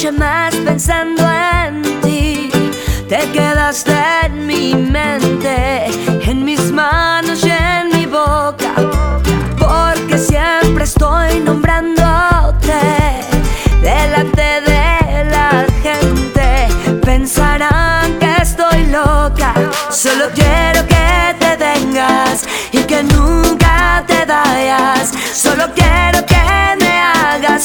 noche más pensando en ti. Te quedaste en mi mente, en mis manos y en mi boca, porque siempre estoy nombrándote delante de la gente. Pensarán que estoy loca, solo quiero que te vengas y que nunca te vayas. Solo quiero que me hagas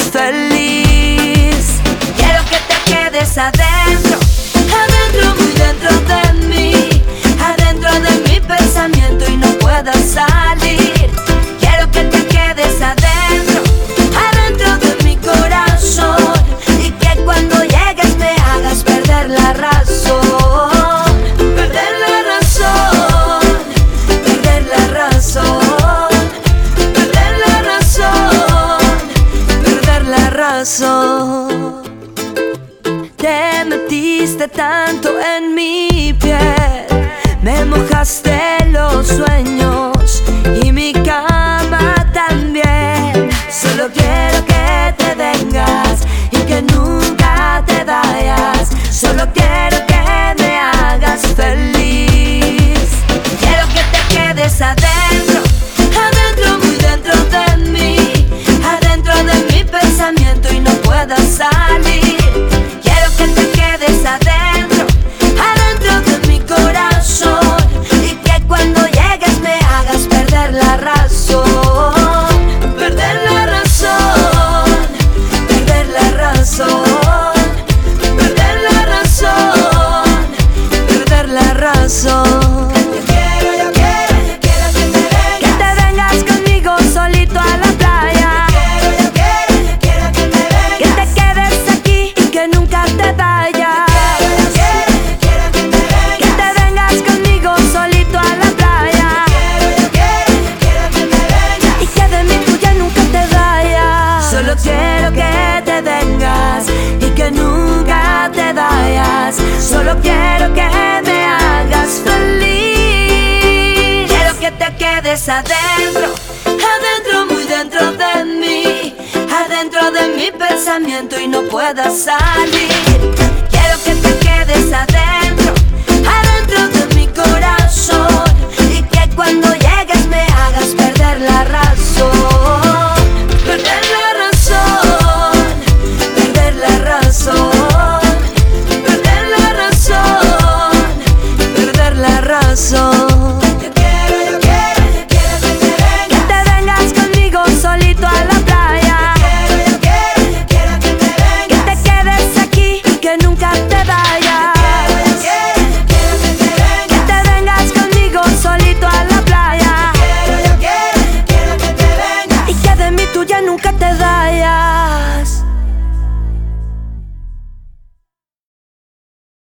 feliz. Quiero que te quedes adentro, adentro, muy dentro de mí, adentro de mi pensamiento y no puedas salir. Quiero que te quedes adentro, adentro de mi corazón, y que cuando llegues me hagas perder la razón. Perder la razón, perder la razón, perder la razón, perder la razón. Te metiste tanto en mi piel, me mojaste los sueños y mi cama también. Solo quiero que te vengas y que nunca te vayas. Solo quiero que me hagas feliz. Quiero que te quedes adentro, adentro, muy dentro de mí, adentro de mi pensamiento y no puedas salir. Quiero que te quedes adentro, adentro de mi corazón, y que cuando llegues me hagas perder la razón. Perder la razón, perder la razón, perder la razón, perder la razón. Yo quiero que te vengas conmigo solito a la playa. Yo quiero que me vengas, que te quedes aquí y que nunca te vayas. Yo quiero que te vengas conmigo solito a la playa. Yo quiero que me vengas y que de mi tuya nunca te vayas. Solo quiero que te vengas y que nunca te vayas. Solo quiero que me hagas feliz. Quiero que te quedes adentro, adentro, muy dentro de mí, adentro de mi pensamiento y no puedas salir. Quiero que te quedes adentro, adentro de mi corazón, y que cuando llegues me hagas perder la razón. Perder la razón, perder la razón, perder la razón, perder la razón. Yo quiero que te vengas conmigo solito a la playa. Yo quiero que te vengas, que te quedes aquí y que nunca te vayas.